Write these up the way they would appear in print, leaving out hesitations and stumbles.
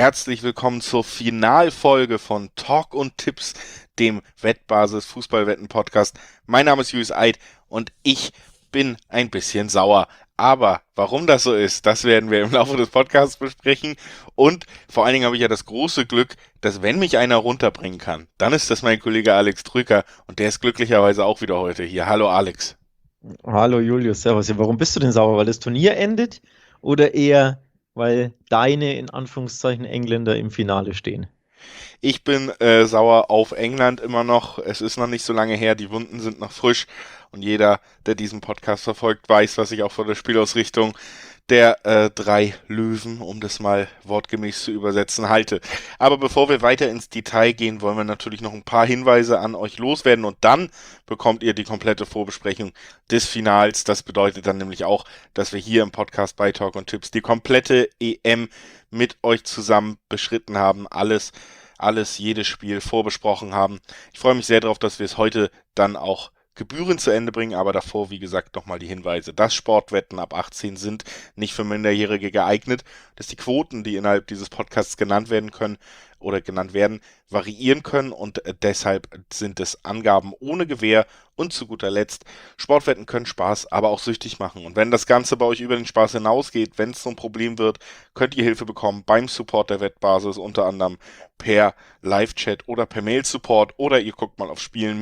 herzlich willkommen zur Finalfolge von Talk und Tipps, dem Wettbasis Fußballwetten Podcast. Mein Name ist Julius Eid und ich bin ein bisschen sauer. Aber warum das so ist, das werden wir im Laufe des Podcasts besprechen. Und vor allen Dingen habe ich ja das große Glück, dass wenn mich einer runterbringen kann, dann ist das mein Kollege Alex Trücker und der ist glücklicherweise auch wieder heute hier. Hallo Alex. Hallo Julius, servus. Ja, warum bist du denn sauer? Weil das Turnier endet oder eher, weil deine in Anführungszeichen Engländer im Finale stehen? Ich bin sauer auf England immer noch. Es ist noch nicht so lange her, die Wunden sind noch frisch und jeder, der diesen Podcast verfolgt, weiß, was ich auch von der Spielausrichtung der drei Löwen, um das mal wortgemäß zu übersetzen, halte. Aber bevor wir weiter ins Detail gehen, wollen wir natürlich noch ein paar Hinweise an euch loswerden und dann bekommt ihr die komplette Vorbesprechung des Finals. Das bedeutet dann nämlich auch, dass wir hier im Podcast bei Talk und Tipps die komplette EM mit euch zusammen beschritten haben. Alles, jedes Spiel vorbesprochen haben. Ich freue mich sehr darauf, dass wir es heute dann auch gebührend zu Ende bringen, aber davor, wie gesagt, nochmal die Hinweise, dass Sportwetten ab 18 sind, nicht für Minderjährige geeignet, dass die Quoten, die innerhalb dieses Podcasts genannt werden können oder genannt werden, variieren können und deshalb sind es Angaben ohne Gewähr und zu guter Letzt, Sportwetten können Spaß, aber auch süchtig machen und wenn das Ganze bei euch über den Spaß hinausgeht, wenn es so ein Problem wird, könnt ihr Hilfe bekommen beim Support der Wettbasis, unter anderem per Live-Chat oder per Mail-Support oder ihr guckt mal auf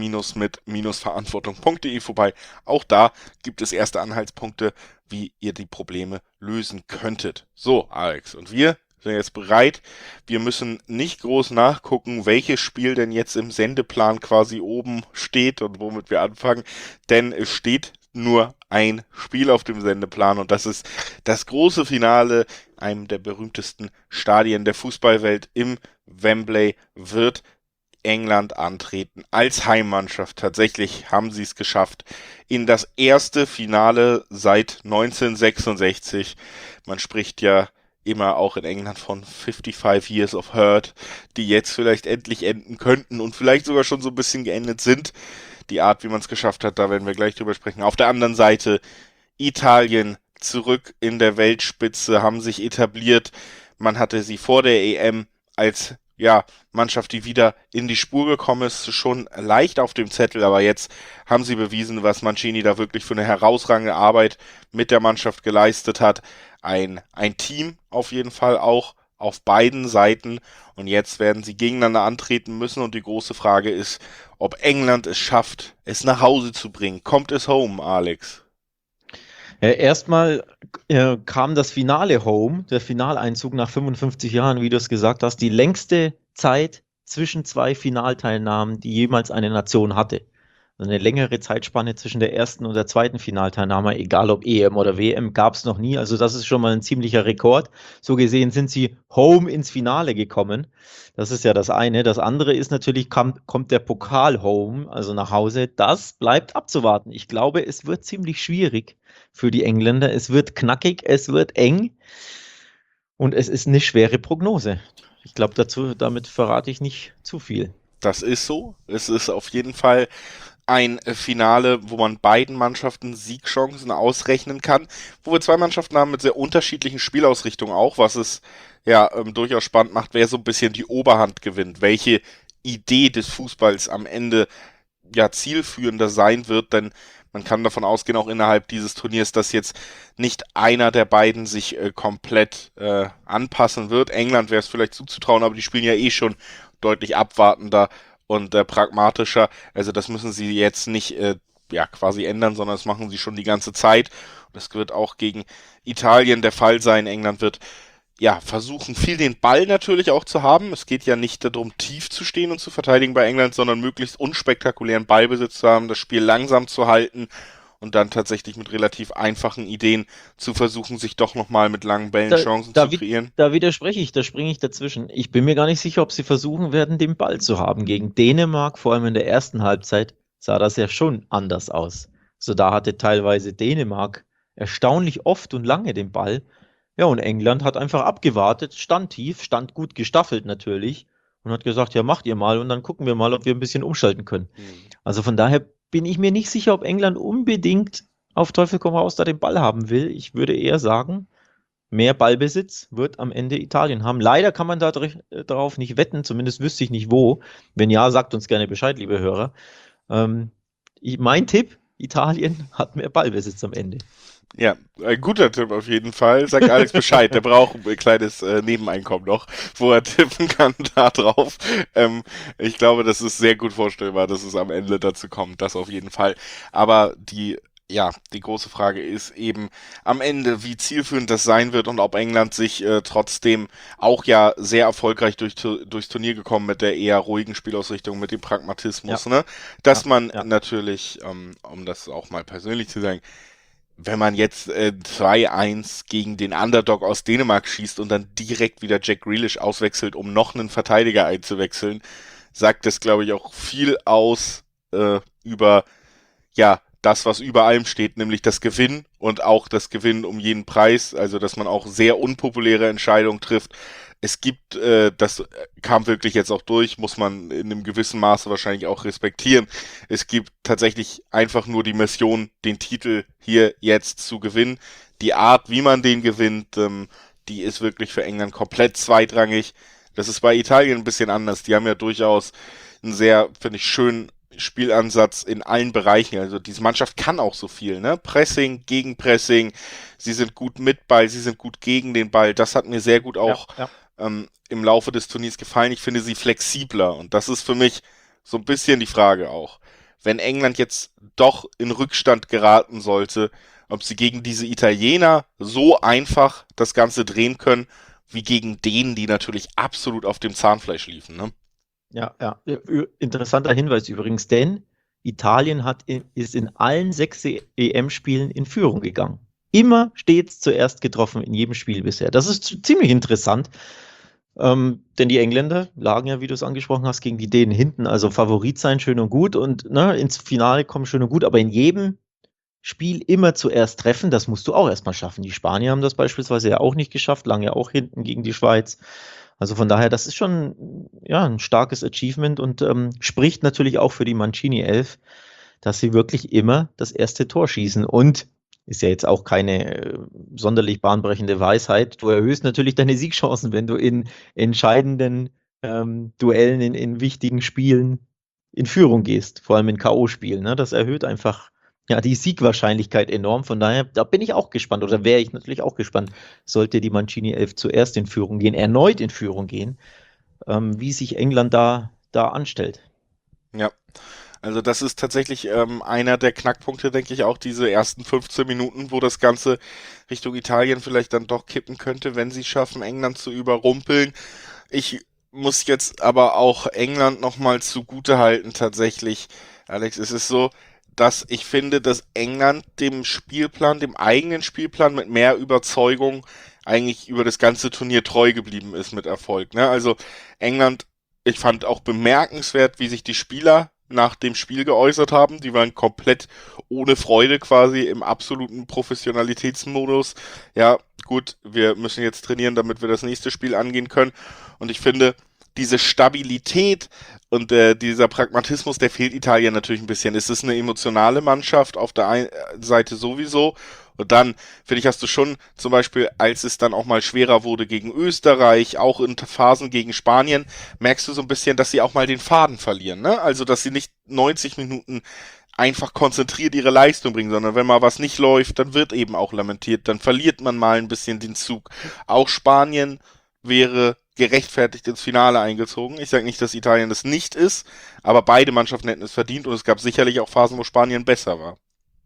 spielen-mit-verantwortung.de vorbei. Auch da gibt es erste Anhaltspunkte, wie ihr die Probleme lösen könntet. So, Alex, und wir sind jetzt bereit. Wir müssen nicht groß nachgucken, welches Spiel denn jetzt im Sendeplan quasi oben steht und womit wir anfangen, denn es steht nur ein Spiel auf dem Sendeplan und das ist das große Finale, einem der berühmtesten Stadien der Fußballwelt im Wembley wird England antreten als Heimmannschaft. Tatsächlich haben sie es geschafft in das erste Finale seit 1966. Man spricht ja immer auch in England von 55 Years of Hurt, die jetzt vielleicht endlich enden könnten und vielleicht sogar schon so ein bisschen geendet sind. Die Art, wie man es geschafft hat, da werden wir gleich drüber sprechen. Auf der anderen Seite Italien zurück in der Weltspitze, haben sich etabliert. Man hatte sie vor der EM als Mannschaft, die wieder in die Spur gekommen ist, schon leicht auf dem Zettel, aber jetzt haben sie bewiesen, was Mancini da wirklich für eine herausragende Arbeit mit der Mannschaft geleistet hat. Ein Team auf jeden Fall auch auf beiden Seiten und jetzt werden sie gegeneinander antreten müssen und die große Frage ist, ob England es schafft, es nach Hause zu bringen. Kommt es home, Alex? Ja, erstmal kam das Finale home, der Finaleinzug nach 55 Jahren, wie du es gesagt hast, die längste Zeit zwischen zwei Finalteilnahmen, die jemals eine Nation hatte. Also eine längere Zeitspanne zwischen der ersten und der zweiten Finalteilnahme, egal ob EM oder WM, gab es noch nie. Also das ist schon mal ein ziemlicher Rekord. So gesehen sind sie home ins Finale gekommen. Das ist ja das eine. Das andere ist natürlich, kommt der Pokal home, also nach Hause. Das bleibt abzuwarten. Ich glaube, es wird ziemlich schwierig für die Engländer. Es wird knackig, es wird eng und es ist eine schwere Prognose. Ich glaube, damit verrate ich nicht zu viel. Das ist so. Es ist auf jeden Fall ein Finale, wo man beiden Mannschaften Siegchancen ausrechnen kann, wo wir zwei Mannschaften haben mit sehr unterschiedlichen Spielausrichtungen auch, was es durchaus spannend macht, wer so ein bisschen die Oberhand gewinnt, welche Idee des Fußballs am Ende zielführender sein wird, denn man kann davon ausgehen, auch innerhalb dieses Turniers, dass jetzt nicht einer der beiden sich komplett anpassen wird. England wäre es vielleicht zuzutrauen, aber die spielen ja eh schon deutlich abwartender und pragmatischer. Also das müssen sie jetzt nicht quasi ändern, sondern das machen sie schon die ganze Zeit. Das wird auch gegen Italien der Fall sein. England wird versuchen, viel den Ball natürlich auch zu haben. Es geht ja nicht darum, tief zu stehen und zu verteidigen bei England, sondern möglichst unspektakulären Ballbesitz zu haben, das Spiel langsam zu halten und dann tatsächlich mit relativ einfachen Ideen zu versuchen, sich doch nochmal mit langen Bällen Chancen zu kreieren. Da widerspreche ich, da springe ich dazwischen. Ich bin mir gar nicht sicher, ob sie versuchen werden, den Ball zu haben. Gegen Dänemark, vor allem in der ersten Halbzeit, sah das ja schon anders aus. So da hatte teilweise Dänemark erstaunlich oft und lange den Ball. Ja, und England hat einfach abgewartet, stand tief, stand gut gestaffelt natürlich und hat gesagt, ja, macht ihr mal und dann gucken wir mal, ob wir ein bisschen umschalten können. Also von daher bin ich mir nicht sicher, ob England unbedingt auf Teufel komm raus da den Ball haben will. Ich würde eher sagen, mehr Ballbesitz wird am Ende Italien haben. Leider kann man darauf nicht wetten, zumindest wüsste ich nicht wo. Wenn ja, sagt uns gerne Bescheid, liebe Hörer. Mein Tipp, Italien hat mehr Ballbesitz am Ende. Ja, ein guter Tipp auf jeden Fall. Sag Alex Bescheid, der braucht ein kleines Nebeneinkommen noch, wo er tippen kann da drauf. Ich glaube, das ist sehr gut vorstellbar, dass es am Ende dazu kommt, das auf jeden Fall. Aber die große Frage ist eben am Ende, wie zielführend das sein wird und ob England sich trotzdem auch ja sehr erfolgreich durchs Turnier gekommen mit der eher ruhigen Spielausrichtung, mit dem Pragmatismus, Ja, ne? Dass ja, man ja. natürlich, um das auch mal persönlich zu sagen, wenn man jetzt 2-1 gegen den Underdog aus Dänemark schießt und dann direkt wieder Jack Grealish auswechselt, um noch einen Verteidiger einzuwechseln, sagt das, glaube ich, auch viel aus über das, was über allem steht, nämlich das Gewinnen und auch das Gewinnen um jeden Preis, also dass man auch sehr unpopuläre Entscheidungen trifft. Es gibt, das kam wirklich jetzt auch durch, muss man in einem gewissen Maße wahrscheinlich auch respektieren. Es gibt tatsächlich einfach nur die Mission, den Titel hier jetzt zu gewinnen. Die Art, wie man den gewinnt, die ist wirklich für England komplett zweitrangig. Das ist bei Italien ein bisschen anders. Die haben ja durchaus einen sehr, finde ich, schönen Spielansatz in allen Bereichen. Also diese Mannschaft kann auch so viel, ne? Pressing, Gegenpressing, sie sind gut mit Ball, sie sind gut gegen den Ball. Das hat mir sehr gut Ja, auch ja. im Laufe des Turniers gefallen. Ich finde sie flexibler und das ist für mich so ein bisschen die Frage auch. Wenn England jetzt doch in Rückstand geraten sollte, ob sie gegen diese Italiener so einfach das Ganze drehen können, wie gegen denen, die natürlich absolut auf dem Zahnfleisch liefen, ne? Ja, ja. Interessanter Hinweis übrigens, denn Italien ist in allen 6 EM-Spielen in Führung gegangen. Immer stets zuerst getroffen in jedem Spiel bisher. Das ist ziemlich interessant, denn die Engländer lagen ja, wie du es angesprochen hast, gegen die Dänen hinten. Also Favorit sein, schön und gut und ne, ins Finale kommen, schön und gut, aber in jedem Spiel immer zuerst treffen, das musst du auch erstmal schaffen. Die Spanier haben das beispielsweise ja auch nicht geschafft, lagen ja auch hinten gegen die Schweiz. Also von daher, das ist schon ja, ein starkes Achievement und spricht natürlich auch für die Mancini 11, dass sie wirklich immer das erste Tor schießen. Und ist ja jetzt auch keine sonderlich bahnbrechende Weisheit. Du erhöhst natürlich deine Siegchancen, wenn du in entscheidenden Duellen, in wichtigen Spielen in Führung gehst, vor allem in K.O.-Spielen. Ne? Das erhöht einfach ja, die Siegwahrscheinlichkeit enorm. Von daher, da bin ich auch gespannt oder wäre ich natürlich auch gespannt, sollte die Mancini 11 zuerst in Führung gehen, erneut in Führung gehen, wie sich England da anstellt. Ja. Also das ist tatsächlich einer der Knackpunkte, denke ich, auch diese ersten 15 Minuten, wo das Ganze Richtung Italien vielleicht dann doch kippen könnte, wenn sie schaffen, England zu überrumpeln. Ich muss jetzt aber auch England nochmal zugute halten, tatsächlich. Alex, es ist so, dass ich finde, dass England dem Spielplan, dem eigenen Spielplan mit mehr Überzeugung eigentlich über das ganze Turnier treu geblieben ist mit Erfolg. Ne? Also England, ich fand auch bemerkenswert, wie sich die Spieler nach dem Spiel geäußert haben. Die waren komplett ohne Freude quasi im absoluten Professionalitätsmodus. Ja, gut, wir müssen jetzt trainieren, damit wir das nächste Spiel angehen können. Und ich finde, diese Stabilität und dieser Pragmatismus, der fehlt Italien natürlich ein bisschen. Es ist eine emotionale Mannschaft auf der einen Seite sowieso. Und dann, finde ich, hast du schon zum Beispiel, als es dann auch mal schwerer wurde gegen Österreich, auch in Phasen gegen Spanien, merkst du so ein bisschen, dass sie auch mal den Faden verlieren. Ne? Also, dass sie nicht 90 Minuten einfach konzentriert ihre Leistung bringen, sondern wenn mal was nicht läuft, dann wird eben auch lamentiert, dann verliert man mal ein bisschen den Zug. Auch Spanien wäre gerechtfertigt ins Finale eingezogen. Ich sage nicht, dass Italien das nicht ist, aber beide Mannschaften hätten es verdient und es gab sicherlich auch Phasen, wo Spanien besser war.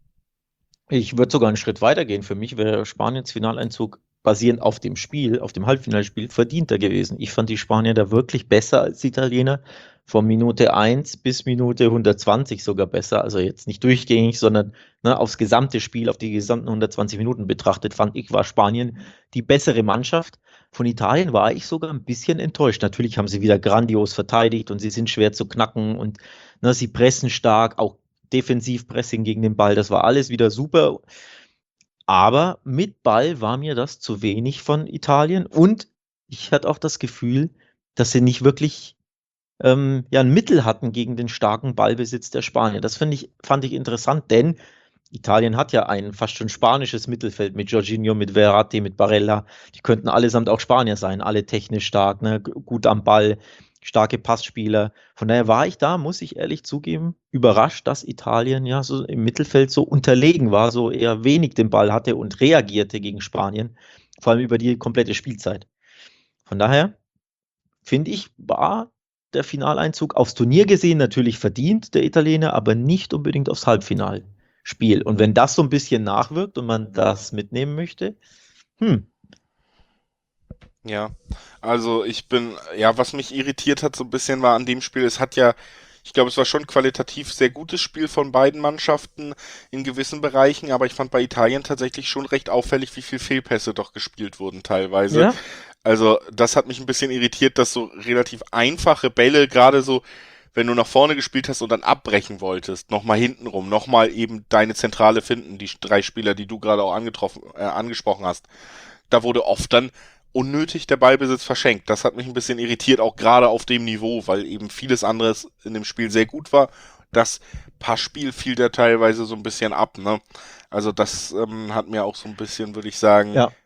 Ich würde sogar einen Schritt weiter gehen. Für mich wäre Spaniens Finaleinzug basierend auf dem Spiel, auf dem Halbfinalspiel, verdienter gewesen. Ich fand die Spanier da wirklich besser als die Italiener. Von Minute 1 bis Minute 120 sogar besser. Also jetzt nicht durchgängig, sondern ne, aufs gesamte Spiel, auf die gesamten 120 Minuten betrachtet, fand ich, war Spanien die bessere Mannschaft. Von Italien war ich sogar ein bisschen enttäuscht. Natürlich haben sie wieder grandios verteidigt und sie sind schwer zu knacken und ne, sie pressen stark, auch Defensivpressing gegen den Ball, das war alles wieder super. Aber mit Ball war mir das zu wenig von Italien und ich hatte auch das Gefühl, dass sie nicht wirklich ja, ein Mittel hatten gegen den starken Ballbesitz der Spanier. Das fand ich interessant, denn Italien hat ja ein fast schon spanisches Mittelfeld mit Jorginho, mit Verratti, mit Barella. Die könnten allesamt auch Spanier sein, alle technisch stark, ne? Gut am Ball, starke Passspieler. Von daher war ich da, muss ich ehrlich zugeben, überrascht, dass Italien ja so im Mittelfeld so unterlegen war, so eher wenig den Ball hatte und reagierte gegen Spanien, vor allem über die komplette Spielzeit. Von daher finde ich, war der Finaleinzug aufs Turnier gesehen natürlich verdient, der Italiener, aber nicht unbedingt aufs Halbfinalspiel. Und wenn das so ein bisschen nachwirkt und man das mitnehmen möchte, hm, Ja, also ja, was mich irritiert hat so ein bisschen war an dem Spiel, ich glaube, es war schon qualitativ sehr gutes Spiel von beiden Mannschaften in gewissen Bereichen, aber ich fand bei Italien tatsächlich schon recht auffällig, wie viel Fehlpässe doch gespielt wurden teilweise. ja, Also das hat mich ein bisschen irritiert, dass so relativ einfache Bälle, gerade so, wenn du nach vorne gespielt hast und dann abbrechen wolltest, nochmal hintenrum, nochmal eben deine Zentrale finden, die drei Spieler, die du gerade auch angesprochen hast, da wurde oft dann unnötig der Ballbesitz verschenkt. Das hat mich ein bisschen irritiert, auch gerade auf dem Niveau, weil eben vieles anderes in dem Spiel sehr gut war. Das Passspiel fiel da teilweise so ein bisschen ab, ne? Also das hat mir auch so ein bisschen, würde ich sagen, ja,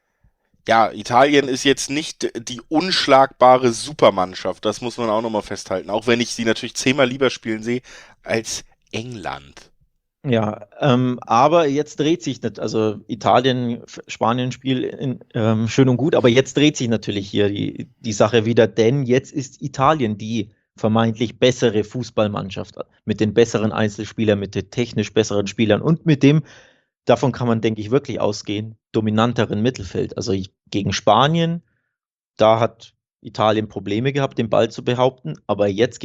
ja, Italien ist jetzt nicht die unschlagbare Supermannschaft, das muss man auch nochmal festhalten, auch wenn ich sie natürlich 10-mal lieber spielen sehe als England. ja, aber jetzt dreht sich nicht, also Italien-Spanien-Spiel schön und gut, aber jetzt dreht sich natürlich hier die Sache wieder, denn jetzt ist Italien die vermeintlich bessere Fußballmannschaft mit den besseren Einzelspielern, mit den technisch besseren Spielern und mit dem, davon kann man, denke ich, wirklich ausgehen, dominanteren Mittelfeld. Also gegen Spanien, da hat Italien Probleme gehabt, den Ball zu behaupten, aber jetzt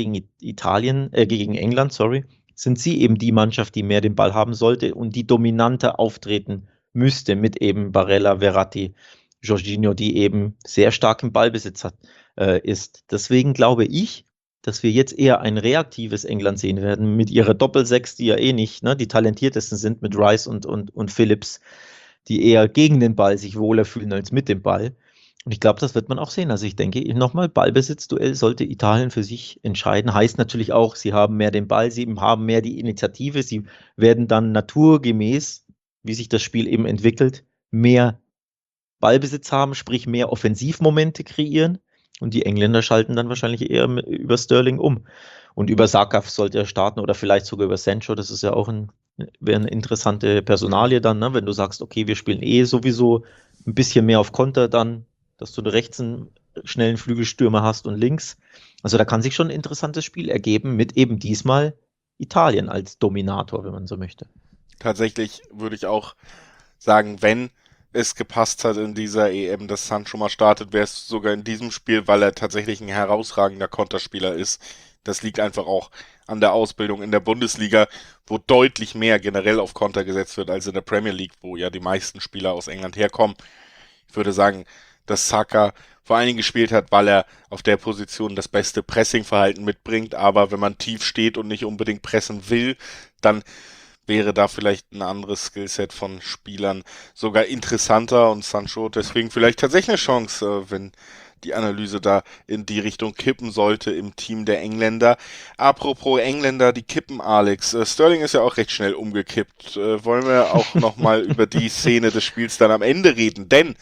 gegen England, sorry, sind sie eben die Mannschaft, die mehr den Ball haben sollte und die dominanter auftreten müsste mit eben Barella, Verratti, Jorginho, die eben sehr stark im Ballbesitz ist. Deswegen glaube ich, dass wir jetzt eher ein reaktives England sehen werden mit ihrer Doppelsechs, die ja eh nicht, ne, die talentiertesten sind mit Rice und Phillips, die eher gegen den Ball sich wohler fühlen als mit dem Ball. Und ich glaube, das wird man auch sehen. Also ich denke, nochmal, Ballbesitzduell sollte Italien für sich entscheiden. Heißt natürlich auch, sie haben mehr den Ball, sie haben mehr die Initiative, sie werden dann naturgemäß, wie sich das Spiel eben entwickelt, mehr Ballbesitz haben, sprich mehr Offensivmomente kreieren. Und die Engländer schalten dann wahrscheinlich eher über Sterling um. Und über Saka sollte er starten oder vielleicht sogar über Sancho. Das ist ja auch wäre eine interessante Personalie dann, ne? Wenn du sagst, okay, wir spielen eh sowieso ein bisschen mehr auf Konter dann, dass du rechts einen schnellen Flügelstürmer hast und links. Also da kann sich schon ein interessantes Spiel ergeben mit eben diesmal Italien als Dominator, wenn man so möchte. Tatsächlich würde ich auch sagen, wenn es gepasst hat in dieser EM, dass Sancho mal startet, wäre es sogar in diesem Spiel, weil er tatsächlich ein herausragender Konterspieler ist. Das liegt einfach auch an der Ausbildung in der Bundesliga, wo deutlich mehr generell auf Konter gesetzt wird als in der Premier League, wo ja die meisten Spieler aus England herkommen. Ich würde sagen, dass Saka vor allen Dingen gespielt hat, weil er auf der Position das beste Pressingverhalten mitbringt, aber wenn man tief steht und nicht unbedingt pressen will, dann wäre da vielleicht ein anderes Skillset von Spielern sogar interessanter und Sancho deswegen vielleicht tatsächlich eine Chance, wenn die Analyse da in die Richtung kippen sollte im Team der Engländer. Apropos Engländer, die kippen, Alex. Sterling ist ja auch recht schnell umgekippt. Wollen wir auch nochmal über die Szene des Spiels dann am Ende reden? Denn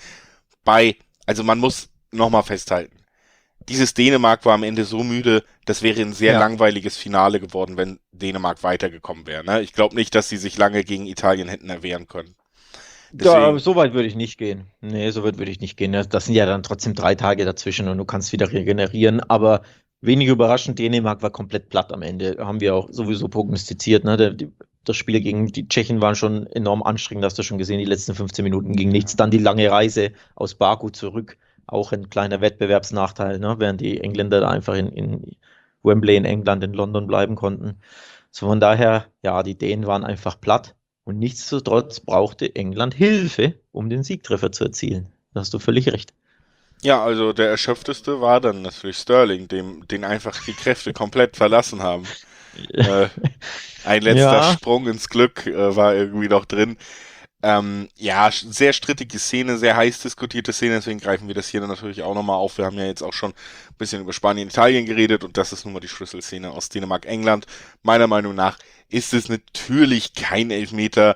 also man muss nochmal festhalten, dieses Dänemark war am Ende so müde, das wäre ein sehr Ja. langweiliges Finale geworden, wenn Dänemark weitergekommen wäre. Ne? Ich glaube nicht, dass sie sich lange gegen Italien hätten erwehren können. Da, Deswegen, so weit würde ich nicht gehen. Nee, so weit würde ich nicht gehen. Das sind ja dann trotzdem 3 Tage dazwischen und du kannst wieder regenerieren. Aber wenig überraschend, Dänemark war komplett platt am Ende. Haben wir auch sowieso prognostiziert. Ne? Das Spiel gegen die Tschechen war schon enorm anstrengend, hast du schon gesehen. Die letzten 15 Minuten ging nichts. Dann die lange Reise aus Baku zurück. Auch ein kleiner Wettbewerbsnachteil, ne? Während die Engländer da einfach in Wembley in England, in London bleiben konnten. So von daher, ja, die Dänen waren einfach platt. Und nichtsdestotrotz brauchte England Hilfe, um den Siegtreffer zu erzielen. Da hast du völlig recht. ja, also der erschöpfteste war dann natürlich Sterling, den einfach die Kräfte komplett verlassen haben. Äh, ein letzter Ja, Sprung ins Glück war irgendwie noch drin. Ja, sehr strittige Szene, sehr heiß diskutierte Szene, deswegen greifen wir das hier dann natürlich auch nochmal auf. Wir haben ja jetzt auch schon ein bisschen über Spanien, Italien geredet und das ist nun mal die Schlüsselszene aus Dänemark, England. Meiner Meinung nach ist es natürlich kein Elfmeter.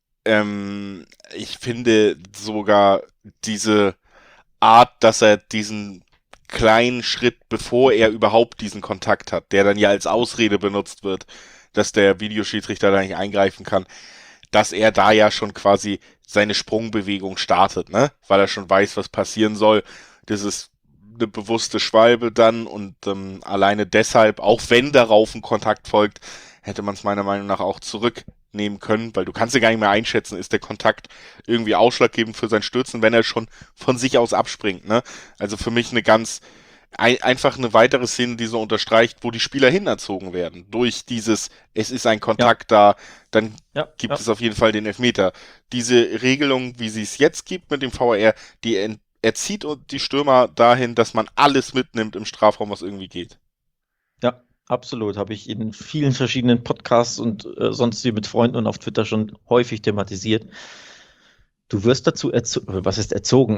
Ich finde sogar diese Art, dass er diesen kleinen Schritt, bevor er überhaupt diesen Kontakt hat, der dann ja als Ausrede benutzt wird, dass der Videoschiedsrichter da nicht eingreifen kann, dass er da ja schon quasi seine Sprungbewegung startet, ne? Weil er schon weiß, was passieren soll. Das ist eine bewusste Schwalbe dann und alleine deshalb, auch wenn darauf ein Kontakt folgt, hätte man es meiner Meinung nach auch zurücknehmen können, weil du kannst ja gar nicht mehr einschätzen, ist der Kontakt irgendwie ausschlaggebend für sein Stürzen, wenn er schon von sich aus abspringt, ne? Also für mich eine ganz einfach eine weitere Szene, die so unterstreicht, wo die Spieler hinerzogen werden. Durch dieses, es ist ein Ja, Kontakt da, dann ja, gibt ja. es auf jeden Fall den Elfmeter. Diese Regelung, wie sie es jetzt gibt mit dem VAR, die erzieht die Stürmer dahin, dass man alles mitnimmt im Strafraum, was irgendwie geht. Ja, absolut. Habe ich in vielen verschiedenen Podcasts und sonst wie mit Freunden und auf Twitter schon häufig thematisiert. Du wirst dazu erzogen, was ist erzogen?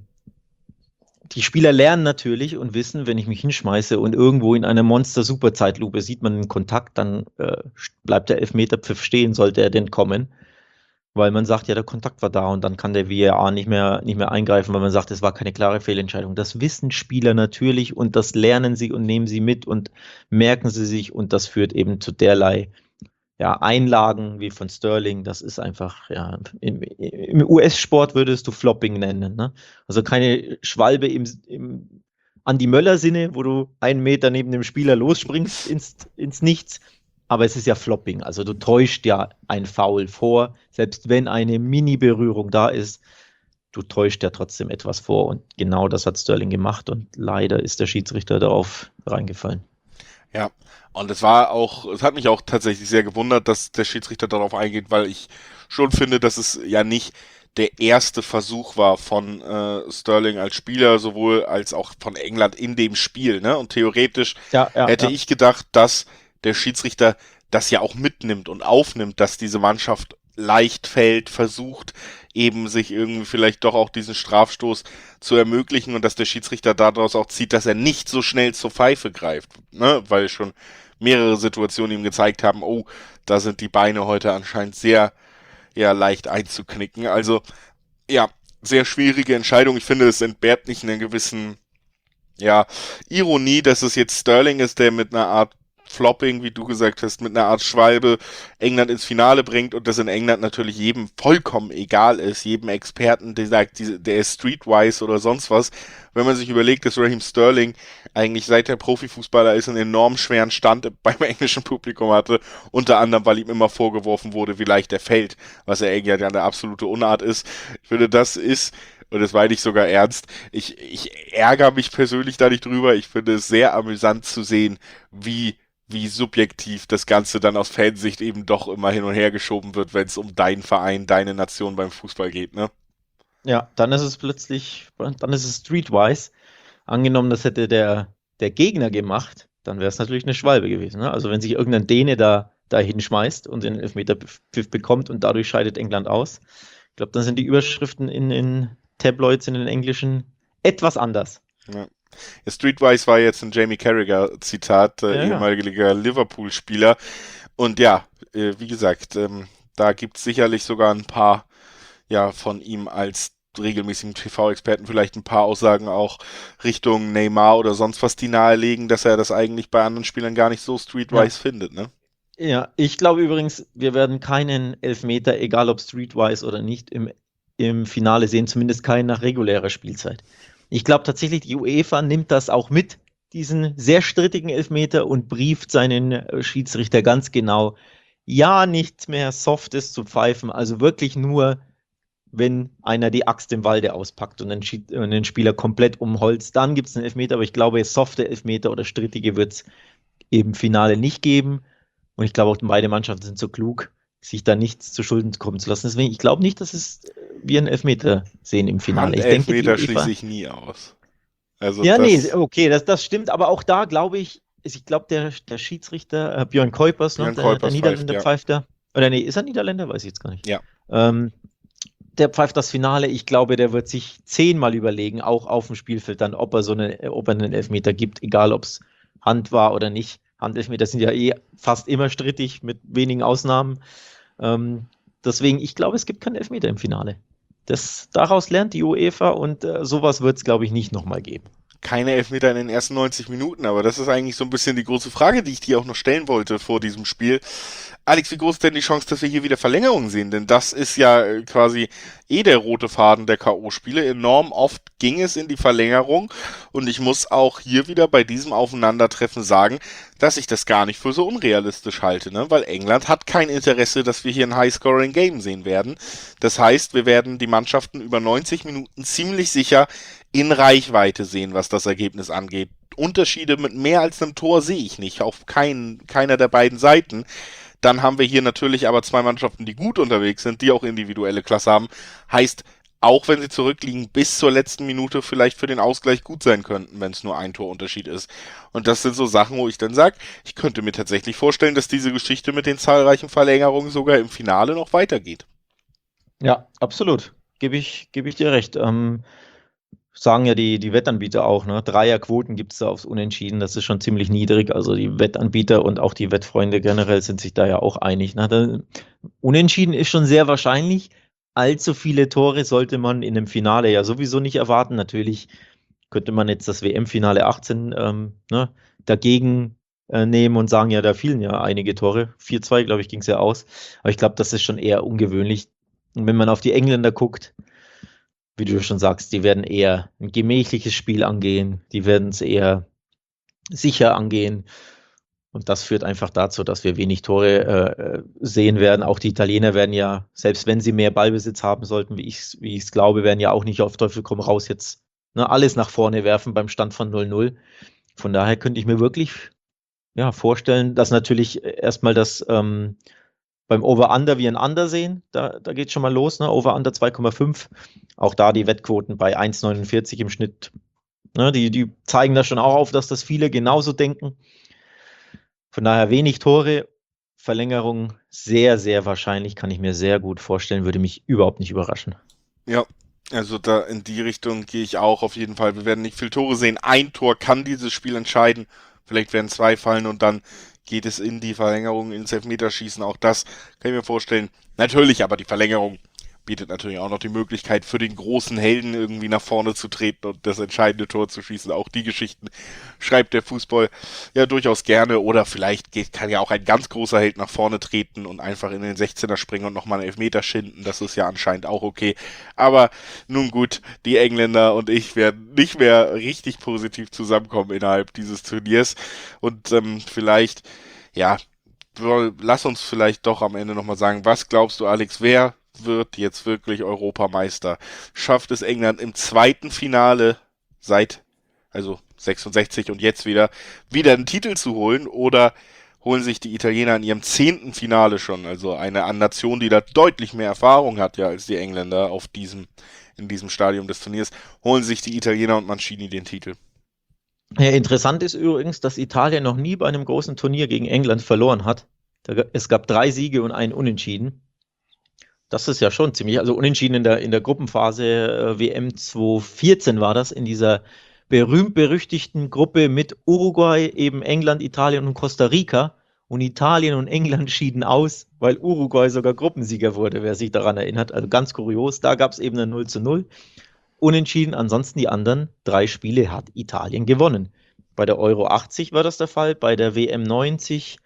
Die Spieler lernen natürlich und wissen, wenn ich mich hinschmeiße und irgendwo in einer Monster-Super-Zeitlupe sieht man einen Kontakt, dann bleibt der Elfmeterpfiff stehen, sollte er denn kommen, weil man sagt, ja, der Kontakt war da und dann kann der VAR nicht mehr eingreifen, weil man sagt, es war keine klare Fehlentscheidung. Das wissen Spieler natürlich und das lernen sie und nehmen sie mit und merken sie sich und das führt eben zu derlei Einlagen wie von Sterling. Das ist einfach, ja, im US-Sport würdest du Flopping nennen, ne? Also keine Schwalbe im Andi Möller-Sinne, wo du 1 Meter neben dem Spieler losspringst ins Nichts. Aber es ist ja Flopping. Also du täuscht ja ein Foul vor, selbst wenn eine Mini-Berührung da ist. Du täuscht ja trotzdem etwas vor. Und genau das hat Sterling gemacht. Und leider ist der Schiedsrichter darauf reingefallen. Ja, und es hat mich auch tatsächlich sehr gewundert, dass der Schiedsrichter darauf eingeht, weil ich schon finde, dass es ja nicht der erste Versuch war von Sterling als Spieler, sowohl als auch von England in dem Spiel, ne? Und theoretisch Ja, ja, hätte ja. ich gedacht, dass der Schiedsrichter das ja auch mitnimmt und aufnimmt, dass diese Mannschaft leicht fällt, versucht eben sich irgendwie vielleicht doch auch diesen Strafstoß zu ermöglichen und dass der Schiedsrichter daraus auch zieht, dass er nicht so schnell zur Pfeife greift, ne? Weil schon mehrere Situationen ihm gezeigt haben, oh, da sind die Beine heute anscheinend sehr, ja, leicht einzuknicken. Also, ja, sehr schwierige Entscheidung. Ich finde, es entbehrt nicht einer gewissen, ja, Ironie, dass es jetzt Sterling ist, der mit einer Art Flopping, wie du gesagt hast, mit einer Art Schwalbe England ins Finale bringt und das in England natürlich jedem vollkommen egal ist, jedem Experten, der sagt, der ist streetwise oder sonst was. Wenn man sich überlegt, dass Raheem Sterling eigentlich seit der Profifußballer ist, einen enorm schweren Stand beim englischen Publikum hatte, unter anderem, weil ihm immer vorgeworfen wurde, wie leicht er fällt, was er eigentlich ja eine absolute Unart ist. Ich finde, das ist und das meine ich sogar ernst. Ich ärgere mich persönlich da nicht drüber. Ich finde es sehr amüsant zu sehen, wie subjektiv das Ganze dann aus Fansicht eben doch immer hin und her geschoben wird, wenn es um deinen Verein, deine Nation beim Fußball geht, ne? Ja, dann ist es streetwise. Angenommen, das hätte der Gegner gemacht, dann wäre es natürlich eine Schwalbe gewesen, ne? Also wenn sich irgendein Däne da hinschmeißt und den Elfmeterpfiff bekommt und dadurch scheidet England aus, ich glaube, dann sind die Überschriften in Tabloids, in den englischen, etwas anders. Ja. Ja, Streetwise war jetzt ein Jamie Carragher-Zitat, Ja, ja. ehemaliger Liverpool-Spieler. Und ja, wie gesagt, da gibt's sicherlich sogar ein paar, ja, von ihm als regelmäßigen TV-Experten vielleicht ein paar Aussagen auch Richtung Neymar oder sonst was, die nahelegen, dass er das eigentlich bei anderen Spielern gar nicht so Ja. streetwise findet, ne? Ja, ich glaube übrigens, wir werden keinen Elfmeter, egal ob streetwise oder nicht, im Finale sehen, zumindest keinen nach regulärer Spielzeit. Ich glaube tatsächlich, die UEFA nimmt das auch mit, diesen sehr strittigen Elfmeter und brieft seinen Schiedsrichter ganz genau. Ja, nicht mehr Softes zu pfeifen, also wirklich nur, wenn einer die Axt im Walde auspackt und den Spieler komplett umholzt, dann gibt es einen Elfmeter, aber ich glaube, softe Elfmeter oder strittige wird es im Finale nicht geben. Und ich glaube auch, beide Mannschaften sind so klug, sich da nichts zu Schulden kommen zu lassen. Deswegen, ich glaube nicht, dass wir einen Elfmeter sehen im Finale. Ich denke, die Handelfmeter schließe UEFA. ich nie aus. Also Ja, nee, das, okay, das stimmt, aber auch da glaube ich glaube, der Schiedsrichter, Björn Kuipers, ne, Björn der Kuipers pfeift, Niederländer ja. pfeift da. Oder nee, ist er Niederländer? Weiß ich jetzt gar nicht. Ja. Ähm, der pfeift das Finale. Ich glaube, der wird sich 10-mal überlegen, auch auf dem Spielfeld dann, ob er einen Elfmeter gibt, egal ob es Hand war oder nicht. Handelfmeter sind ja fast immer strittig, mit wenigen Ausnahmen. Deswegen, ich glaube, es gibt keinen Elfmeter im Finale. Daraus lernt die UEFA und sowas wird es, glaube ich, nicht nochmal geben. Keine Elfmeter in den ersten 90 Minuten, aber das ist eigentlich so ein bisschen die große Frage, die ich dir auch noch stellen wollte vor diesem Spiel. Alex, wie groß ist denn die Chance, dass wir hier wieder Verlängerungen sehen? Denn das ist ja quasi der rote Faden der K.O.-Spiele. Enorm oft ging es in die Verlängerung und ich muss auch hier wieder bei diesem Aufeinandertreffen sagen, dass ich das gar nicht für so unrealistisch halte, ne? Weil England hat kein Interesse, dass wir hier ein High-Scoring-Game sehen werden. Das heißt, wir werden die Mannschaften über 90 Minuten ziemlich sicher in Reichweite sehen, was das Ergebnis angeht. Unterschiede mit mehr als einem Tor sehe ich nicht, auf keiner der beiden Seiten. Dann haben wir hier natürlich aber zwei Mannschaften, die gut unterwegs sind, die auch individuelle Klasse haben. Heißt, auch wenn sie zurückliegen, bis zur letzten Minute vielleicht für den Ausgleich gut sein könnten, wenn es nur ein Torunterschied ist. Und das sind so Sachen, wo ich dann sage, ich könnte mir tatsächlich vorstellen, dass diese Geschichte mit den zahlreichen Verlängerungen sogar im Finale noch weitergeht. Ja, absolut. Gebe ich dir recht. Sagen ja die Wettanbieter auch, ne? Dreierquoten gibt es da aufs Unentschieden, das ist schon ziemlich niedrig. Also die Wettanbieter und auch die Wettfreunde generell sind sich da ja auch einig. Ne? Unentschieden ist schon sehr wahrscheinlich. Allzu viele Tore sollte man in einem Finale ja sowieso nicht erwarten. Natürlich könnte man jetzt das WM-Finale 18 ne, dagegen nehmen und sagen, ja, da fielen ja einige Tore. 4-2, glaube ich, ging es ja aus. Aber ich glaube, das ist schon eher ungewöhnlich. Und wenn man auf die Engländer guckt, wie du schon sagst, die werden eher ein gemächliches Spiel angehen, die werden es eher sicher angehen. Und das führt einfach dazu, dass wir wenig Tore sehen werden. Auch die Italiener werden ja, selbst wenn sie mehr Ballbesitz haben sollten, wie ich es glaube, werden ja auch nicht auf Teufel komm raus jetzt alles nach vorne werfen beim Stand von 0-0. Von daher könnte ich mir wirklich vorstellen, dass natürlich erstmal das beim Over-Under wie ein Under sehen, da geht es schon mal los, ne? Over-Under 2,5. Auch da die Wettquoten bei 1,49 im Schnitt. Ne? Die zeigen da schon auch auf, dass das viele genauso denken. Von daher wenig Tore, Verlängerung sehr, sehr wahrscheinlich, kann ich mir sehr gut vorstellen, würde mich überhaupt nicht überraschen. Ja, also da in die Richtung gehe ich auch auf jeden Fall. Wir werden nicht viel Tore sehen. Ein Tor kann dieses Spiel entscheiden. Vielleicht werden zwei fallen und dann geht es in die Verlängerung, ins Elfmeterschießen. Auch das kann ich mir vorstellen. Natürlich, aber die Verlängerung bietet natürlich auch noch die Möglichkeit für den großen Helden irgendwie nach vorne zu treten und das entscheidende Tor zu schießen. Auch die Geschichten schreibt der Fußball ja durchaus gerne. Oder vielleicht kann ja auch ein ganz großer Held nach vorne treten und einfach in den 16er springen und nochmal einen Elfmeter schinden. Das ist ja anscheinend auch okay. Aber nun gut, die Engländer und ich werden nicht mehr richtig positiv zusammenkommen innerhalb dieses Turniers. Und vielleicht, ja, lass uns vielleicht doch am Ende nochmal sagen, was glaubst du, Alex, wer wird jetzt wirklich Europameister? Schafft es England im zweiten Finale seit, also 66 und jetzt wieder einen Titel zu holen oder holen sich die Italiener in ihrem 10. Finale schon, also eine Nation, die da deutlich mehr Erfahrung hat ja als die Engländer in diesem Stadium des Turniers, holen sich die Italiener und Mancini den Titel. Ja, interessant ist übrigens, dass Italien noch nie bei einem großen Turnier gegen England verloren hat. Es gab 3 Siege und ein Unentschieden. Das ist ja schon ziemlich, also Unentschieden in der Gruppenphase WM 2014 war das, in dieser berühmt-berüchtigten Gruppe mit Uruguay, eben England, Italien und Costa Rica. Und Italien und England schieden aus, weil Uruguay sogar Gruppensieger wurde, wer sich daran erinnert. Also ganz kurios, da gab es eben ein 0:0. Unentschieden, ansonsten die anderen 3 Spiele hat Italien gewonnen. Bei der Euro 80 war das der Fall, bei der WM 90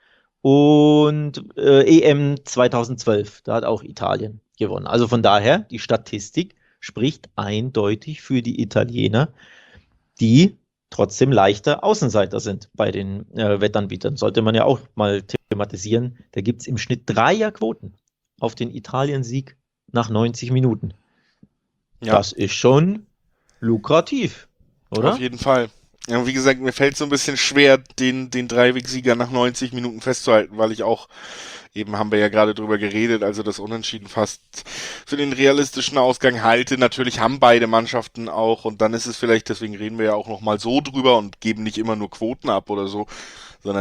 und EM 2012, da hat auch Italien gewonnen. Also von daher, die Statistik spricht eindeutig für die Italiener, die trotzdem leichter Außenseiter sind bei den Wettanbietern. Sollte man ja auch mal thematisieren. Da gibt es im Schnitt 3er-Quoten auf den Italien-Sieg nach 90 Minuten. Ja. Das ist schon lukrativ, oder? Auf jeden Fall. Ja, wie gesagt, mir fällt so ein bisschen schwer, den Dreiwegsieger nach 90 Minuten festzuhalten, weil ich auch, eben haben wir ja gerade drüber geredet, also das Unentschieden fast für den realistischen Ausgang halte. Natürlich haben beide Mannschaften auch, und dann ist es vielleicht, deswegen reden wir ja auch nochmal so drüber und geben nicht immer nur Quoten ab oder so, sondern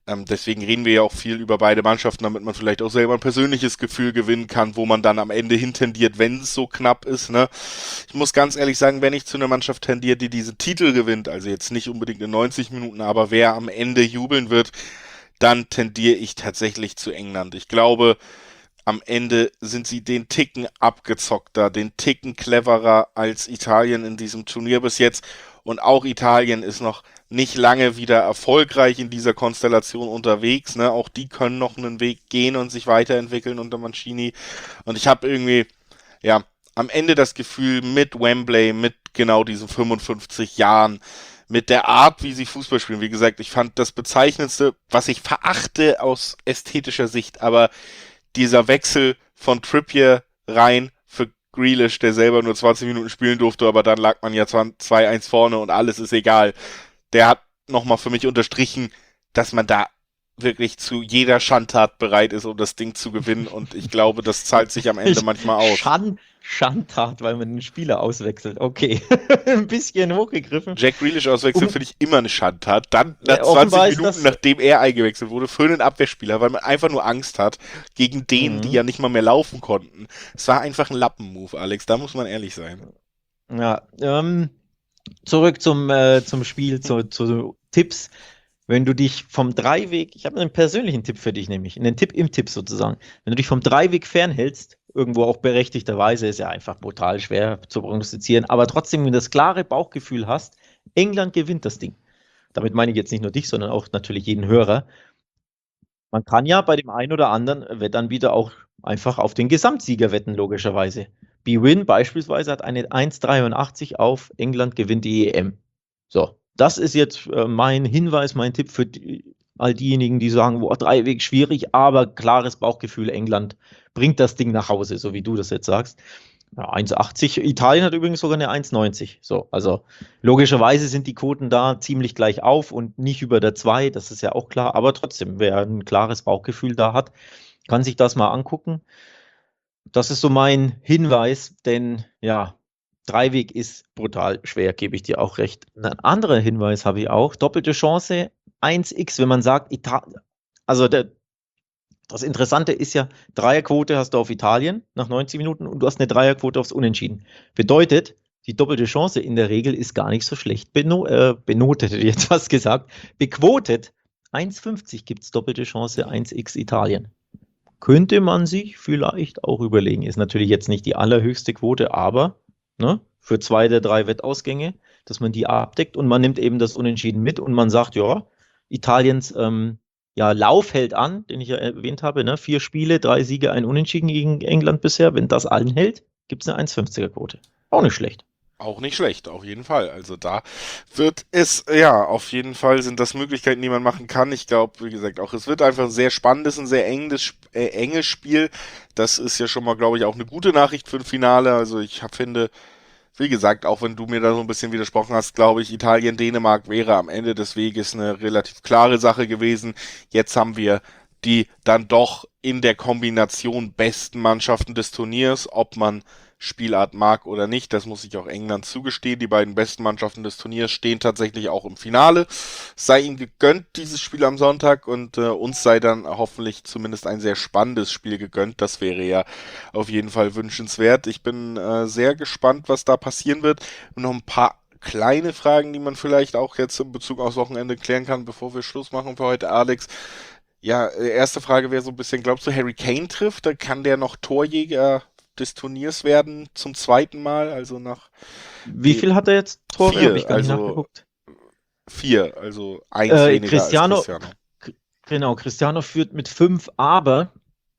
Deswegen reden wir ja auch viel über beide Mannschaften, damit man vielleicht auch selber ein persönliches Gefühl gewinnen kann, wo man dann am Ende hintendiert, wenn es so knapp ist. Ne? Ich muss ganz ehrlich sagen, wenn ich zu einer Mannschaft tendiere, die diese Titel gewinnt, also jetzt nicht unbedingt in 90 Minuten, aber wer am Ende jubeln wird, dann tendiere ich tatsächlich zu England. Ich glaube, am Ende sind sie den Ticken abgezockter, den Ticken cleverer als Italien in diesem Turnier bis jetzt. Und auch Italien ist noch nicht lange wieder erfolgreich in dieser Konstellation unterwegs. Ne? Auch die können noch einen Weg gehen und sich weiterentwickeln unter Mancini. Und ich habe irgendwie, ja, am Ende das Gefühl, mit Wembley, mit genau diesen 55 Jahren, mit der Art, wie sie Fußball spielen. Wie gesagt, ich fand das Bezeichnendste, was ich verachte aus ästhetischer Sicht, aber dieser Wechsel von Trippier rein für Grealish, der selber nur 20 Minuten spielen durfte, aber dann lag man ja 2-1 vorne und alles ist egal. Der hat nochmal für mich unterstrichen, dass man da wirklich zu jeder Schandtat bereit ist, um das Ding zu gewinnen. Und ich glaube, das zahlt sich am Ende manchmal aus. Schandtat, weil man einen Spieler auswechselt. Okay, ein bisschen hochgegriffen. Jack Grealish auswechseln finde ich immer eine Schandtat. Dann nach 20 Minuten, nachdem er eingewechselt wurde, für einen Abwehrspieler, weil man einfach nur Angst hat gegen denen, die ja nicht mal mehr laufen konnten. Es war einfach ein Lappenmove, Alex. Da muss man ehrlich sein. Ja, zurück zum Spiel, zu Tipps. Wenn du dich vom Dreiweg, ich habe einen persönlichen Tipp für dich, nämlich einen Tipp im Tipp sozusagen. Wenn du dich vom Dreiweg fernhältst, irgendwo auch berechtigterweise, ist ja einfach brutal schwer zu prognostizieren, aber trotzdem, wenn du das klare Bauchgefühl hast, England gewinnt das Ding. Damit meine ich jetzt nicht nur dich, sondern auch natürlich jeden Hörer. Man kann ja bei dem einen oder anderen dann wieder auch einfach auf den Gesamtsieger wetten, logischerweise. Bwin beispielsweise hat eine 1,83 auf England gewinnt die EM. So, das ist jetzt mein Hinweis, mein Tipp für all diejenigen, die sagen, boah, Dreiweg schwierig, aber klares Bauchgefühl, England bringt das Ding nach Hause, so wie du das jetzt sagst. Ja, 1,80. Italien hat übrigens sogar eine 1,90. So, also logischerweise sind die Quoten da ziemlich gleich auf und nicht über der 2, das ist ja auch klar, aber trotzdem, wer ein klares Bauchgefühl da hat, kann sich das mal angucken. Das ist so mein Hinweis, denn ja, Dreiweg ist brutal schwer, gebe ich dir auch recht. Ein anderer Hinweis habe ich auch, doppelte Chance, 1x, wenn man sagt, also das Interessante ist ja, Dreierquote hast du auf Italien nach 90 Minuten und du hast eine Dreierquote aufs Unentschieden. Bedeutet, die doppelte Chance in der Regel ist gar nicht so schlecht benotet, hätte ich jetzt was gesagt. Bequotet, 1,50 gibt es doppelte Chance, 1x Italien. Könnte man sich vielleicht auch überlegen. Ist natürlich jetzt nicht die allerhöchste Quote, aber ne, für 2 der 3 Wettausgänge, dass man die abdeckt und man nimmt eben das Unentschieden mit und man sagt, ja, Italiens Lauf hält an, den ich ja erwähnt habe, ne? 4 Spiele, 3 Siege, 1 Unentschieden gegen England bisher. Wenn das allen hält, gibt es eine 1,50er Quote. Auch nicht schlecht. Auch nicht schlecht, auf jeden Fall. Also da wird es, ja, auf jeden Fall sind das Möglichkeiten, die man machen kann. Ich glaube, wie gesagt, auch es wird einfach ein sehr spannendes, ein sehr enges Spiel. Das ist ja schon mal, glaube ich, auch eine gute Nachricht für ein Finale. Also ich finde, wie gesagt, auch wenn du mir da so ein bisschen widersprochen hast, glaube ich, Italien-Dänemark wäre am Ende des Weges eine relativ klare Sache gewesen. Jetzt haben wir die dann doch in der Kombination besten Mannschaften des Turniers, ob man Spielart mag oder nicht, das muss ich auch England zugestehen. Die beiden besten Mannschaften des Turniers stehen tatsächlich auch im Finale. Sei ihnen gegönnt, dieses Spiel am Sonntag, und uns sei dann hoffentlich zumindest ein sehr spannendes Spiel gegönnt. Das wäre ja auf jeden Fall wünschenswert. Ich bin sehr gespannt, was da passieren wird. Und noch ein paar kleine Fragen, die man vielleicht auch jetzt in Bezug aufs Wochenende klären kann, bevor wir Schluss machen für heute, Alex. Ja, erste Frage wäre so ein bisschen, glaubst du, Harry Kane trifft? Da kann der noch Torjäger des Turniers werden zum zweiten Mal, also nach... Wie viel hat er jetzt Tore? 4, Hab ich gar nicht nachgeguckt. 4, also 1 weniger Cristiano, als Cristiano. Genau, Cristiano führt mit 5, aber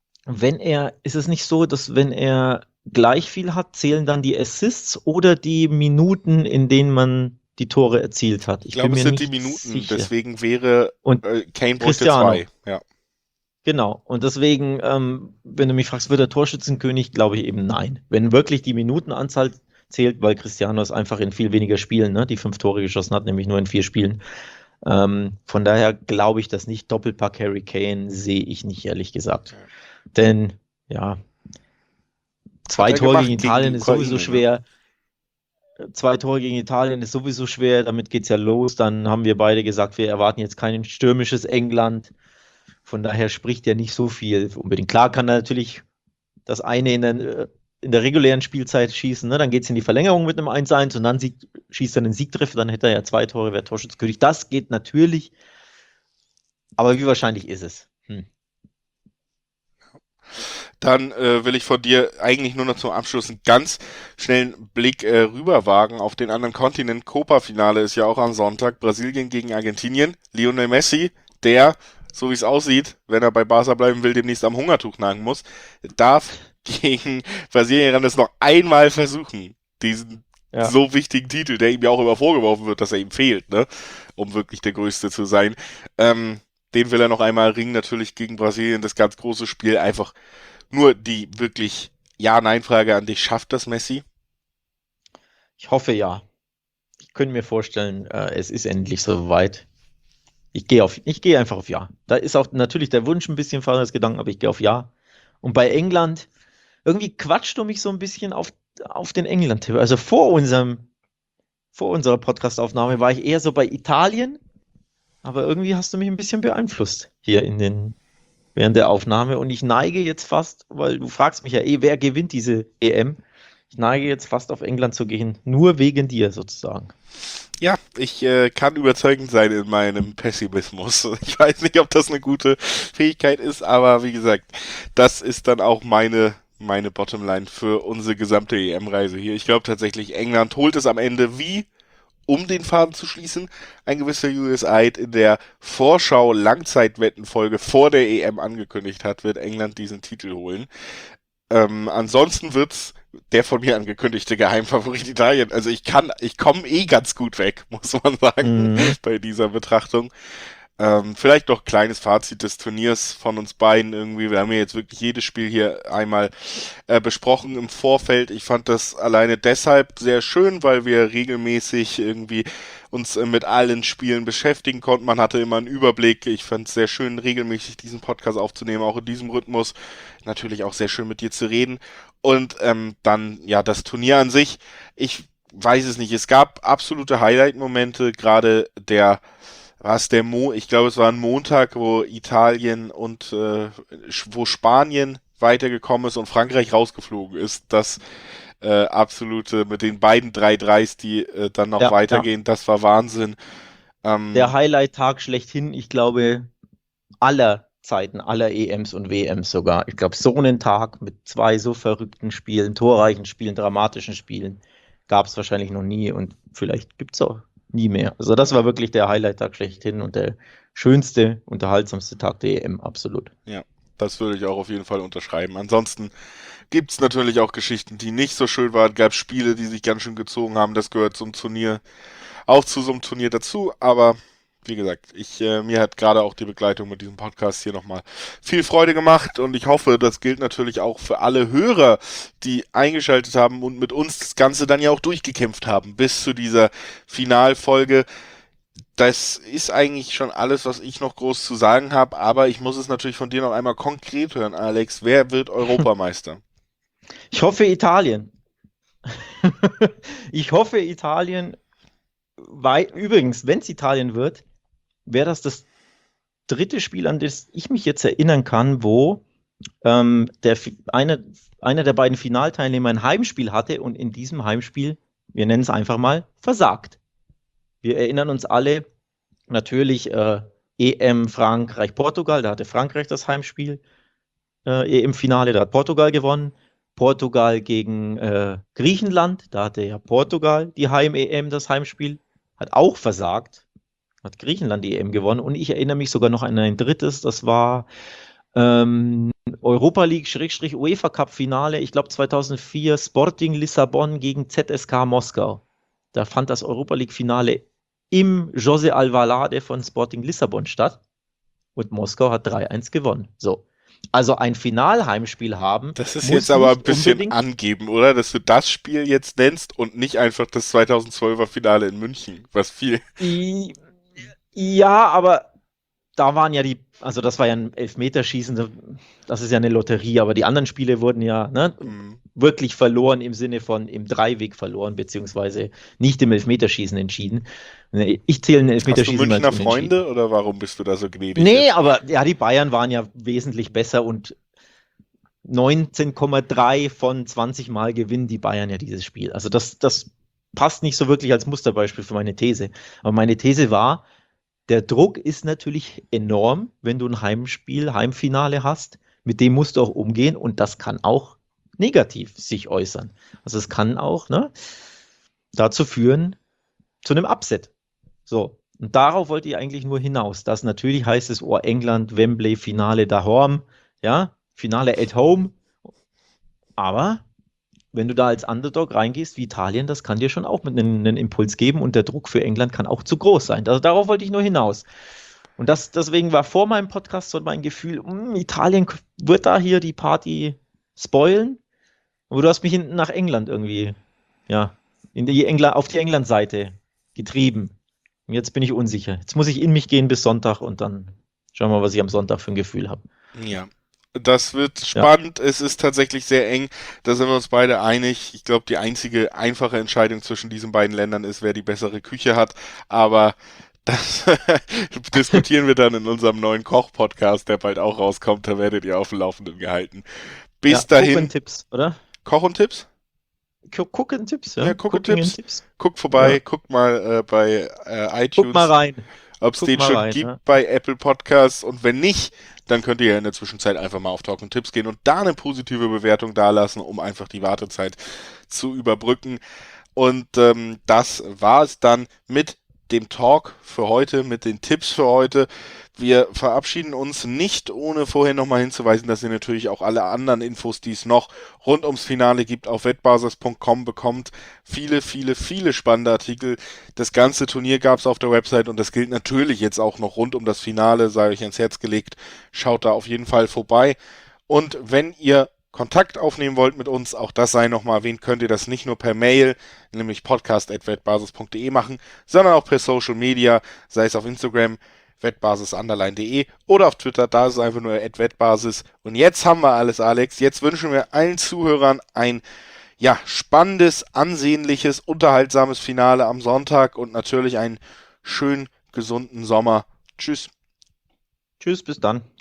ist es nicht so, dass wenn er gleich viel hat, zählen dann die Assists oder die Minuten, in denen man die Tore erzielt hat? Ich glaube, es sind die Minuten, sicher. Deswegen wäre Kane bräuchte 2, ja. Genau, und deswegen, wenn du mich fragst, wird er Torschützenkönig, glaube ich eben nein. Wenn wirklich die Minutenanzahl zählt, weil Cristiano es einfach in viel weniger Spielen, ne, die 5 Tore geschossen hat, nämlich nur in 4 Spielen. Von daher glaube ich das nicht. Doppelpack Harry Kane sehe ich nicht, ehrlich gesagt. Denn, ja, 2 Tore gegen Italien ist sowieso schwer. 2 Tore gegen Italien ist sowieso schwer, damit geht es ja los. Dann haben wir beide gesagt, wir erwarten jetzt kein stürmisches England. Von daher spricht ja nicht so viel unbedingt. Klar kann er natürlich das eine in der regulären Spielzeit schießen, ne? Dann geht es in die Verlängerung mit einem 1-1 und dann schießt er einen Siegtreffer, dann hätte er ja 2 Tore, wäre Torschützenkönig. Das geht natürlich, aber wie wahrscheinlich ist es? Dann will ich von dir eigentlich nur noch zum Abschluss einen ganz schnellen Blick rüberwagen auf den anderen Kontinent. Copa-Finale ist ja auch am Sonntag. Brasilien gegen Argentinien. Lionel Messi, der, so wie es aussieht, wenn er bei Barca bleiben will, demnächst am Hungertuch nagen muss, darf gegen Brasilien das noch einmal versuchen. Diesen so wichtigen Titel, der ihm ja auch immer vorgeworfen wird, dass er ihm fehlt, ne? Um wirklich der Größte zu sein. Den will er noch einmal ringen, natürlich gegen Brasilien. Das ganz große Spiel, einfach nur die wirklich Ja-Nein-Frage an dich. Schafft das Messi? Ich hoffe ja. Ich könnte mir vorstellen, es ist endlich soweit. Ich gehe einfach auf Ja. Da ist auch natürlich der Wunsch ein bisschen Gedanken, aber ich gehe auf Ja. Und bei England, irgendwie quatscht du mich so ein bisschen auf den England-Tipp. Also vor unserer Podcast-Aufnahme war ich eher so bei Italien, aber irgendwie hast du mich ein bisschen beeinflusst hier während der Aufnahme und ich neige jetzt fast, weil du fragst mich ja wer gewinnt diese EM? Ich neige jetzt fast auf England zu gehen, nur wegen dir sozusagen. Ja, ich kann überzeugend sein in meinem Pessimismus. Ich weiß nicht, ob das eine gute Fähigkeit ist, aber wie gesagt, das ist dann auch meine Bottomline für unsere gesamte EM-Reise hier. Ich glaube tatsächlich, England holt es am Ende um den Faden zu schließen, ein gewisser US Eid in der Vorschau Langzeitwettenfolge vor der EM angekündigt hat, wird England diesen Titel holen. Ansonsten wird's der von mir angekündigte Geheimfavorit Italien. Also ich komme ganz gut weg, muss man sagen, bei dieser Betrachtung. Vielleicht noch kleines Fazit des Turniers von uns beiden irgendwie. Wir haben ja jetzt wirklich jedes Spiel hier einmal besprochen im Vorfeld. Ich fand das alleine deshalb sehr schön, weil wir regelmäßig irgendwie uns mit allen Spielen beschäftigen konnten. Man hatte immer einen Überblick. Ich fand es sehr schön, regelmäßig diesen Podcast aufzunehmen, auch in diesem Rhythmus. Natürlich auch sehr schön mit dir zu reden. Und dann, ja, das Turnier an sich. Ich weiß es nicht. Es gab absolute Highlight-Momente, gerade ich glaube, es war ein Montag, wo Italien und wo Spanien weitergekommen ist und Frankreich rausgeflogen ist. Das absolute mit den beiden 3-3s, die dann noch weitergehen, das war Wahnsinn. Der Highlight-Tag schlechthin, ich glaube, aller Zeiten, aller EMs und WMs sogar. Ich glaube, so einen Tag mit 2 so verrückten Spielen, torreichen Spielen, dramatischen Spielen, gab es wahrscheinlich noch nie und vielleicht gibt es auch nie mehr. Also das war wirklich der Highlight-Tag schlechthin und der schönste, unterhaltsamste Tag der EM, absolut. Ja, das würde ich auch auf jeden Fall unterschreiben. Ansonsten gibt es natürlich auch Geschichten, die nicht so schön waren. Gab Spiele, die sich ganz schön gezogen haben. Das gehört zum Turnier, auch zu so einem Turnier dazu. Aber wie gesagt, mir hat gerade auch die Begleitung mit diesem Podcast hier nochmal viel Freude gemacht und ich hoffe, das gilt natürlich auch für alle Hörer, die eingeschaltet haben und mit uns das Ganze dann ja auch durchgekämpft haben bis zu dieser Finalfolge. Das ist eigentlich schon alles, was ich noch groß zu sagen habe, aber ich muss es natürlich von dir noch einmal konkret hören, Alex. Wer wird Europameister? Ich hoffe Italien. Ich hoffe Italien, übrigens, wenn es Italien wird, wäre das dritte Spiel, an das ich mich jetzt erinnern kann, wo einer der beiden Finalteilnehmer ein Heimspiel hatte und in diesem Heimspiel, wir nennen es einfach mal, versagt. Wir erinnern uns alle natürlich EM Frankreich-Portugal, da hatte Frankreich das Heimspiel. EM-Finale, da hat Portugal gewonnen. Portugal gegen Griechenland, da hatte ja Portugal die Heim-EM, das Heimspiel, hat auch versagt. Hat Griechenland die EM gewonnen und ich erinnere mich sogar noch an ein drittes, das war Europa League-UEFA Cup Finale, ich glaube 2004, Sporting Lissabon gegen ZSK Moskau. Da fand das Europa League Finale im José Alvalade von Sporting Lissabon statt und Moskau hat 3-1 gewonnen. So. Also ein Finalheimspiel haben. Das ist jetzt aber ein bisschen angeben, oder? Dass du das Spiel jetzt nennst und nicht einfach das 2012er Finale in München, was viel. Ja, aber da waren ja das war ja ein Elfmeterschießen, das ist ja eine Lotterie, aber die anderen Spiele wurden ja, ne? wirklich verloren im Sinne von im Dreiweg verloren, beziehungsweise nicht im Elfmeterschießen entschieden. Ich zähle ein Hast du Elfmeterschießen immer als Münchner unentschieden. Freunde oder warum bist du da so gnädig Nee, jetzt? aber ja, die Bayern waren ja wesentlich besser und 19,3 von 20 Mal gewinnen die Bayern ja dieses Spiel. Also das passt nicht so wirklich als Musterbeispiel für meine These. Aber meine These war, der Druck ist natürlich enorm, wenn du ein Heimspiel, Heimfinale hast. Mit dem musst du auch umgehen und das kann auch negativ sich äußern. Also es kann auch, ne, dazu führen, zu einem Upset. So. Und darauf wollte ich eigentlich nur hinaus. Das natürlich heißt es, oh, England, Wembley, Finale daheim, ja, Finale at home. Aber wenn du da als Underdog reingehst wie Italien, das kann dir schon auch mit einen Impuls geben und der Druck für England kann auch zu groß sein. Also darauf wollte ich nur hinaus. Und deswegen war vor meinem Podcast so mein Gefühl, Italien wird da hier die Party spoilen. Aber du hast mich nach England irgendwie, ja, auf die England-Seite getrieben. Und jetzt bin ich unsicher. Jetzt muss ich in mich gehen bis Sonntag und dann schauen wir mal, was ich am Sonntag für ein Gefühl habe. Ja. Das wird Ja, spannend. Es ist tatsächlich sehr eng. Da sind wir uns beide einig. Ich glaube, die einzige einfache Entscheidung zwischen diesen beiden Ländern ist, wer die bessere Küche hat. Aber das diskutieren wir dann in unserem neuen Koch-Podcast, der bald auch rauskommt. Da werdet ihr auf dem Laufenden gehalten. ja, Bis dahin, Tipps, oder? Koch und Tipps? Tipps, Ja, ja. Cooking-Tipps. Tipps. Guckt vorbei, Ja. guckt mal bei Guck mal iTunes, rein. ob es Guck den mal schon rein. gibt Ja. bei Apple Podcasts. Und wenn nicht, dann könnt ihr ja in der Zwischenzeit einfach mal auf Talk und Tipps gehen und da eine positive Bewertung dalassen, um einfach die Wartezeit zu überbrücken. Und das war es dann mit dem Talk für heute, mit den Tipps für heute. Wir verabschieden uns nicht, ohne vorher nochmal hinzuweisen, dass ihr natürlich auch alle anderen Infos, die es noch rund ums Finale gibt, auf wettbasis.com bekommt. Viele, viele, viele spannende Artikel. Das ganze Turnier gab es auf der Website und das gilt natürlich jetzt auch noch rund um das Finale, sei euch ans Herz gelegt. Schaut da auf jeden Fall vorbei. Und wenn ihr Kontakt aufnehmen wollt mit uns, auch das sei nochmal erwähnt, könnt ihr das nicht nur per Mail, nämlich podcast@wettbasis.de machen, sondern auch per Social Media, sei es auf Instagram, wettbasis_de oder auf Twitter, da ist es einfach nur @wettbasis. Und jetzt haben wir alles, Alex. Jetzt wünschen wir allen Zuhörern ein spannendes, ansehnliches, unterhaltsames Finale am Sonntag und natürlich einen schönen, gesunden Sommer. Tschüss. Tschüss, bis dann.